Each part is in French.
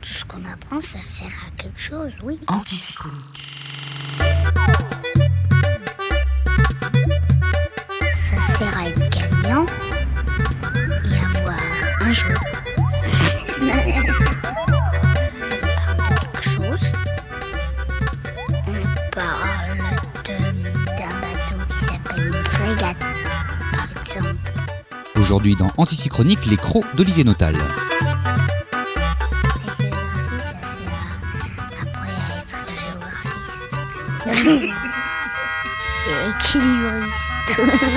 tout ce qu'on apprend, ça sert à quelque chose, oui. Antisynchronique. Ça sert à être gagnant et avoir un jeu. Quelque chose. On parle d'un bateau qui s'appelle une frégate, par exemple. Aujourd'hui dans Antisynchronique, les crocs d'Olivier Notal. La géographie, ça sert après à être géographiste. Et équilibriste.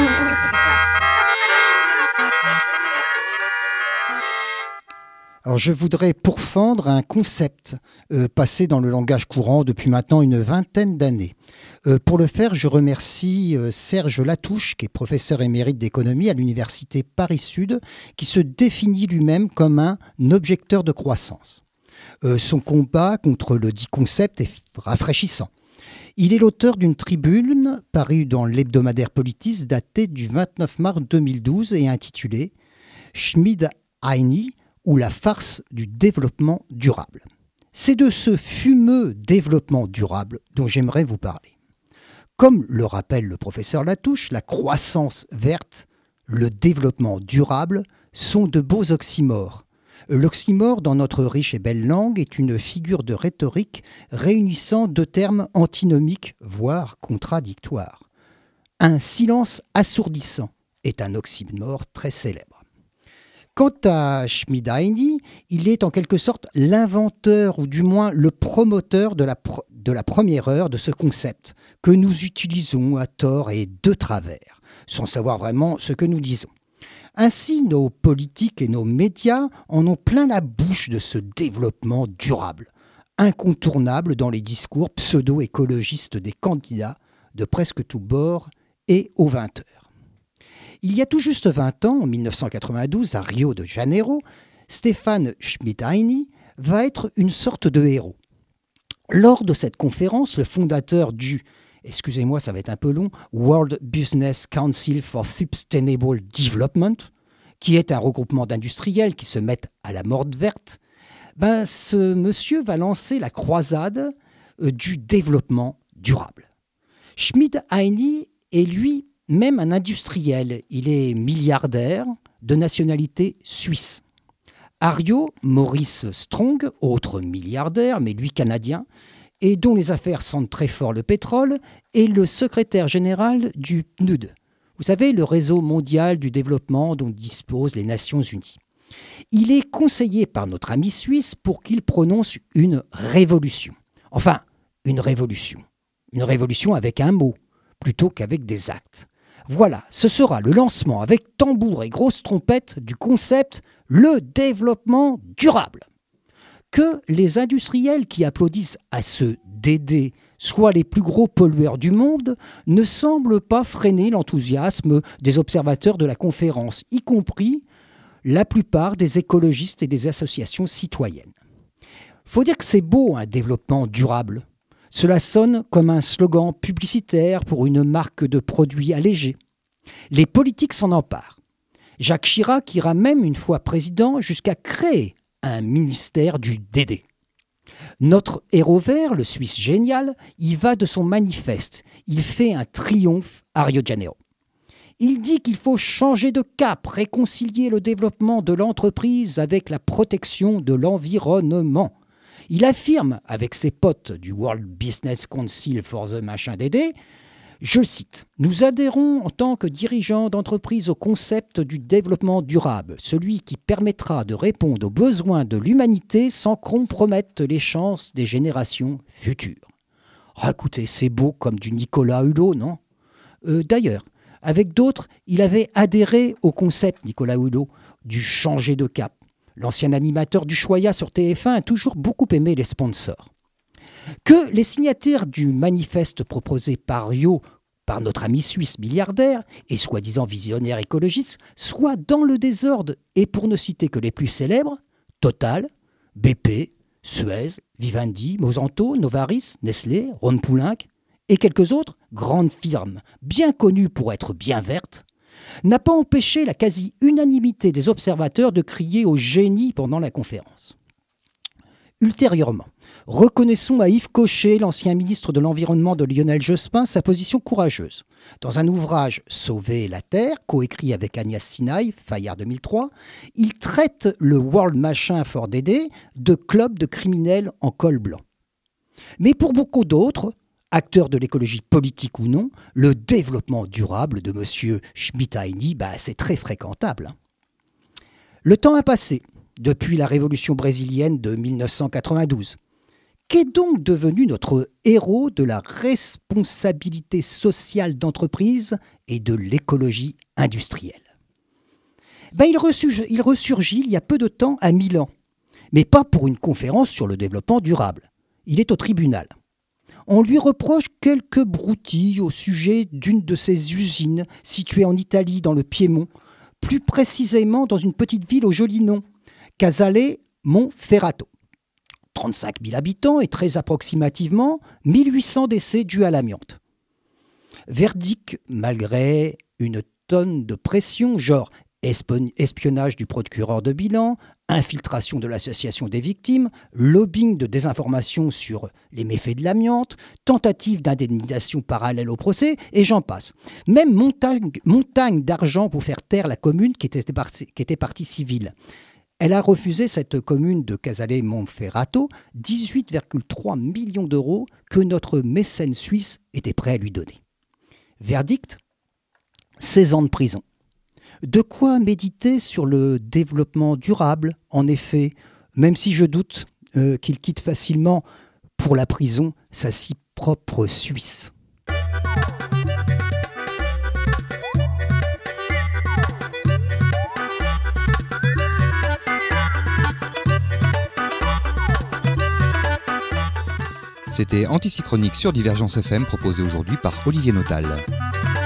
Alors je voudrais pourfendre un concept passé dans le langage courant depuis maintenant une vingtaine d'années. Pour le faire, je remercie Serge Latouche, qui est professeur émérite d'économie à l'université Paris-Sud, qui se définit lui-même comme un objecteur de croissance. Son combat contre le dit concept est rafraîchissant. Il est l'auteur d'une tribune parue dans l'hebdomadaire Politis datée du 29 mars 2012 et intitulée « Schmid-Heiny ou la farce du développement durable ». C'est de ce fumeux développement durable dont j'aimerais vous parler. Comme le rappelle le professeur Latouche, la croissance verte, le développement durable sont de beaux oxymores. L'oxymore, dans notre riche et belle langue, est une figure de rhétorique réunissant deux termes antinomiques, voire contradictoires. Un silence assourdissant est un oxymore très célèbre. Quant à Schmid-Heiny, il est en quelque sorte l'inventeur ou du moins le promoteur de la première heure de ce concept que nous utilisons à tort et de travers, sans savoir vraiment ce que nous disons. Ainsi, nos politiques et nos médias en ont plein la bouche de ce développement durable, incontournable dans les discours pseudo-écologistes des candidats de presque tous bords et aux 20 heures. Il y a tout juste 20 ans, en 1992, à Rio de Janeiro, Stefan Schmid-Heiny va être une sorte de héros. Lors de cette conférence, le fondateur du, excusez-moi, ça va être un peu long, World Business Council for Sustainable Development, qui est un regroupement d'industriels qui se mettent à la morde verte, ce monsieur va lancer la croisade du développement durable. Schmid-Heiny est lui-même un industriel. Il est milliardaire de nationalité suisse. À Rio, Maurice Strong, autre milliardaire, mais lui canadien, et dont les affaires sentent très fort le pétrole, est le secrétaire général du PNUD. Vous savez, le réseau mondial du développement dont disposent les Nations Unies. Il est conseillé par notre ami suisse pour qu'il prononce une révolution. Enfin, une révolution. Une révolution avec un mot, plutôt qu'avec des actes. Voilà, ce sera le lancement avec tambour et grosse trompette du concept « le développement durable ». Que les industriels qui applaudissent à ce DD soient les plus gros pollueurs du monde ne semble pas freiner l'enthousiasme des observateurs de la conférence, y compris la plupart des écologistes et des associations citoyennes. Faut dire que c'est beau un développement durable. Cela sonne comme un slogan publicitaire pour une marque de produits allégés. Les politiques s'en emparent. Jacques Chirac ira même une fois président jusqu'à créer un ministère du DD. Notre héros vert, le Suisse génial, y va de son manifeste. Il fait un triomphe à Rio de Janeiro. Il dit qu'il faut changer de cap, réconcilier le développement de l'entreprise avec la protection de l'environnement. Il affirme avec ses potes du World Business Council for the machin DD, je cite, « Nous adhérons en tant que dirigeants d'entreprise au concept du développement durable, celui qui permettra de répondre aux besoins de l'humanité sans compromettre les chances des générations futures. » Ah, écoutez, c'est beau comme du Nicolas Hulot, non ? D'ailleurs, avec d'autres, il avait adhéré au concept, Nicolas Hulot, du changer de cap. L'ancien animateur du Choya sur TF1 a toujours beaucoup aimé les sponsors. Que les signataires du manifeste proposé par Rio, par notre ami suisse milliardaire et soi-disant visionnaire écologiste, soient dans le désordre et pour ne citer que les plus célèbres, Total, BP, Suez, Vivendi, Monsanto, Novaris, Nestlé, Rhône Poulenc et quelques autres grandes firmes bien connues pour être bien vertes, n'a pas empêché la quasi-unanimité des observateurs de crier au génie pendant la conférence. Ultérieurement, reconnaissons à Yves Cochet, l'ancien ministre de l'Environnement de Lionel Jospin, sa position courageuse. Dans un ouvrage « Sauver la Terre », coécrit avec Agnès Sinaï, Fayard 2003, il traite le World Machin for Dédé de club de criminels en col blanc. Mais pour beaucoup d'autres, acteurs de l'écologie politique ou non, le développement durable de M. Schmitt-Haini, c'est très fréquentable. Le temps a passé depuis la révolution brésilienne de 1992. Qu'est donc devenu notre héros de la responsabilité sociale d'entreprise et de l'écologie industrielle ? Il ressurgit il y a peu de temps à Milan, mais pas pour une conférence sur le développement durable. Il est au tribunal. On lui reproche quelques broutilles au sujet d'une de ses usines située en Italie, dans le Piémont, plus précisément dans une petite ville au joli nom, Casale Monferrato. 35 000 habitants et très approximativement 1800 décès dus à l'amiante. Verdict malgré une tonne de pression, genre espionnage du procureur de bilan, infiltration de l'association des victimes, lobbying de désinformation sur les méfaits de l'amiante, tentative d'indemnisation parallèle au procès, et j'en passe. Même montagne d'argent pour faire taire la commune qui était partie civile. Elle a refusé, cette commune de Casale Monferrato, 18,3 millions d'euros que notre mécène suisse était prêt à lui donner. Verdict : 16 ans de prison. De quoi méditer sur le développement durable, en effet, même si je doute qu'il quitte facilement pour la prison sa si propre Suisse. C'était Antisynchronique sur Divergence FM, proposé aujourd'hui par Olivier Notal.